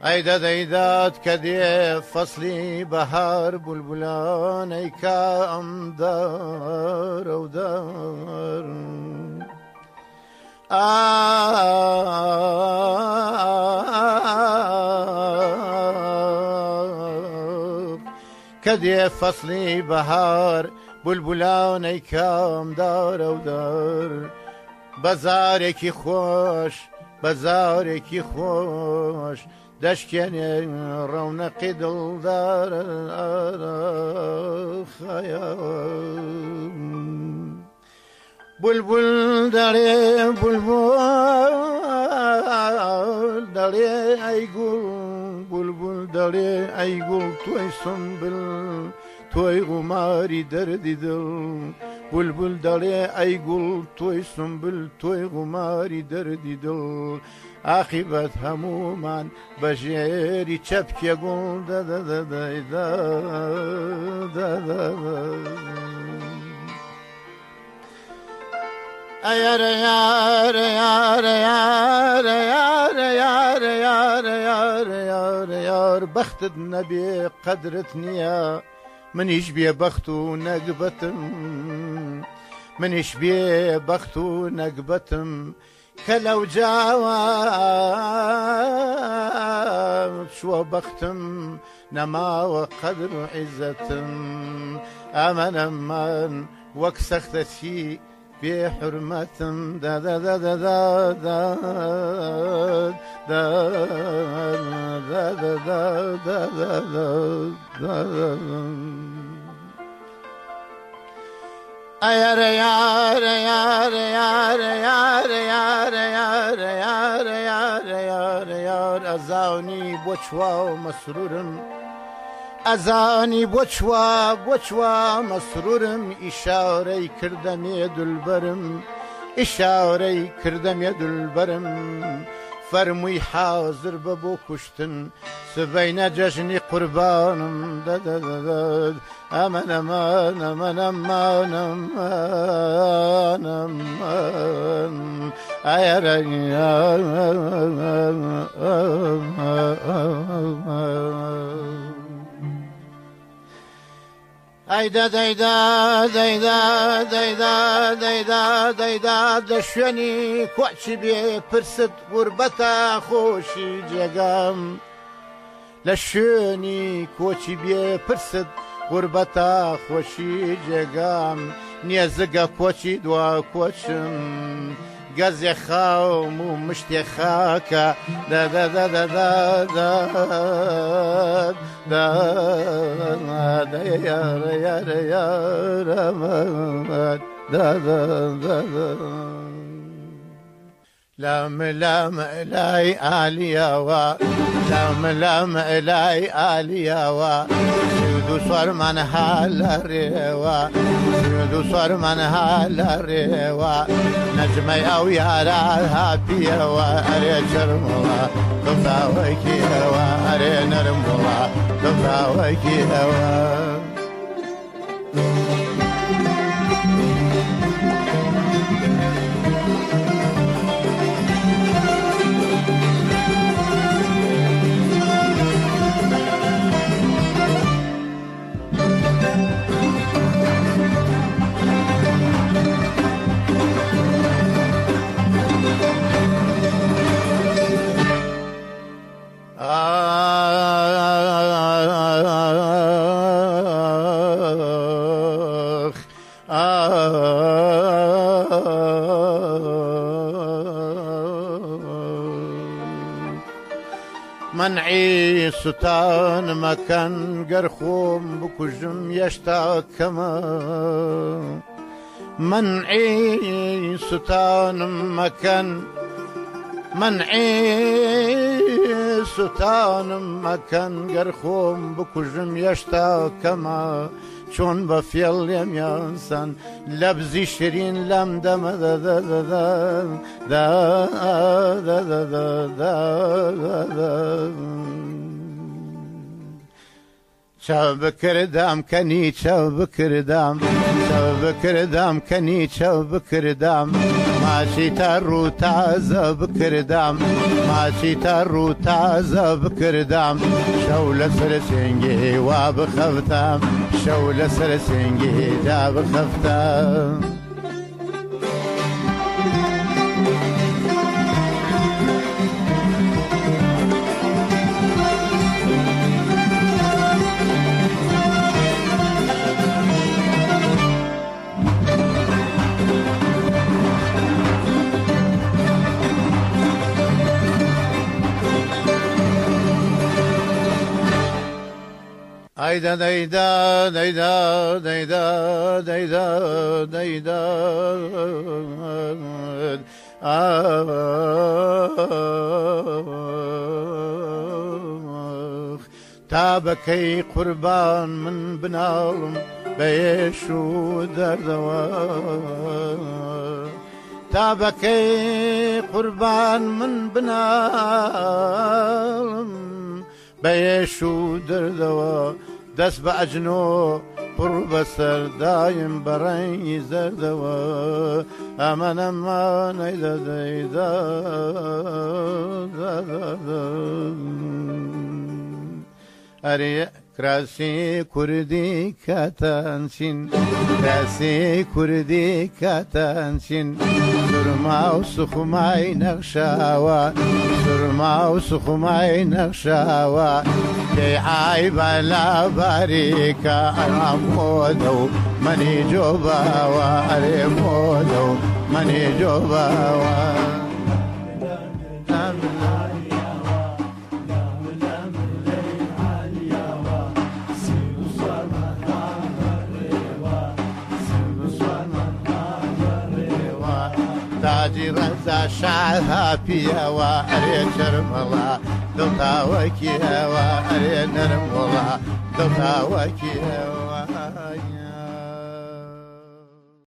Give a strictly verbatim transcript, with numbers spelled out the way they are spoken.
ئەیدە دەیدات کە دێ فەسلی بەهار بولبولانەی کا ئەم دارە و دار کە دێ فەسلی بەهار بولبولانەی کام دارە و دار بەزارێکی خۆش بەزارێکی خۆش دەشکێنێ ڕەونەقی دڵدارە بولبول دەڵێ بولبول دەڵێ ئەی گوڵ بولبول دەڵێ ئەی گوڵ تۆی سنبل تۆی غوماری دەردی دڵ بولبول دەڵێ ئەی گوڵ تۆی سنبل تۆی غوماری دەردی دڵ عاقبەت هەمومان بە ژێری چەپکێ گوڵ دەدەدەدەیدا ئەیارە یارە یارە یارە یارە یارە یارە یارە یارە یار بەختت نەبێ قەدرت نییە منیش بێ بەخت و نەگبەتم منیش بێ بەخت و نەگبەتم کە لەو جاوە چووە بەختم نەماوە قەدر و عیزەتم ئەمەنە من وەک سەختەچی بێ حورمەتم ئەیارە یارە یارە یارە یارە یارە یارە یارە یارە یارە یار ئەزانی بۆ چوا و مەسرورم ئەزانی بۆ چوا بۆ چوا مەسرورم ئیشارەی کردەمێ دولبەرم ئیشارەی کردەمێ دولبەرم فەرمووی حازر بە بۆ کوشتن سبەینە جەژنی قوربانم دەدەدەدەد ئەمەن ئەمان ئەمەن ئەمان ئەمان ئەمان ئەیارە ئەیدا دەیدا دەیدا دەیدا دەیدا دەیدا دە شوێنی کۆچی بێ پرست غوربەتە خۆشی جێگەم لە شوێنی کۆچی بێ پرست غوربەتە خۆشی جێگەم نێزگە کۆچی دوا کۆچم گەزێ خاوم و مشتێ خاکە یارە یارە یارە لام لام لای ئالیاوە لام لام لای ئالیاوە دو سوارمان ها لە ڕێوە دو سوارمان ها لە ڕێوە نەجمەی ئەو یارە هاپیەوە ئەرێ جەرمەوە دڵداوەکیەوە ئەرێ نەرمەوە دڵداوەکیەوە منعی سوتان مەکەن گەر خۆم بکوژم هێشتا کەمە منعی سوتانم مەکەن منعی سوتانم مەکەن گەر خۆم بکوژم هێشتا کەمە چۆن بە فێڵ لێمیانسان لە بزی شرین لەم دەمە چاو بکردام کەنی چاو بکردام بکردم کنیچە بکردم ماچی تا ڕوو تازە بکردم ماچی تا ڕوو تازە بکردم شەو لەسەر سنگی وا بخەفتم شەو لەسەر سنگی دا بخەفتم Ayda dayda dayda dayda dayda dayda ah tabakay qurban min binalım beşu derdava tabakay qurban min binalım beşu derdava دەست بە ئەجنۆ پڕ بەسەر دایم بەڕەنگی زەردەوە ئەمە نەمانەی دەدەیدا ئەرێ کراسی کوردی کاتانچین کراسی کوردی کاتانچین سورما و سوخمای نەخشاوە سورما و سوخمای نەخشاوە پێی عایبە لەبەریکە ئەرا مۆدە و منی جۆباوە ئەرێ مۆدە و منی جۆباوە تاجی ڕەزا شعرها پیەوە ئەرێ چرمەڵا دڵتاوەکیەوە ئەرێ نەرم وڵا دڵتاوەکیەوە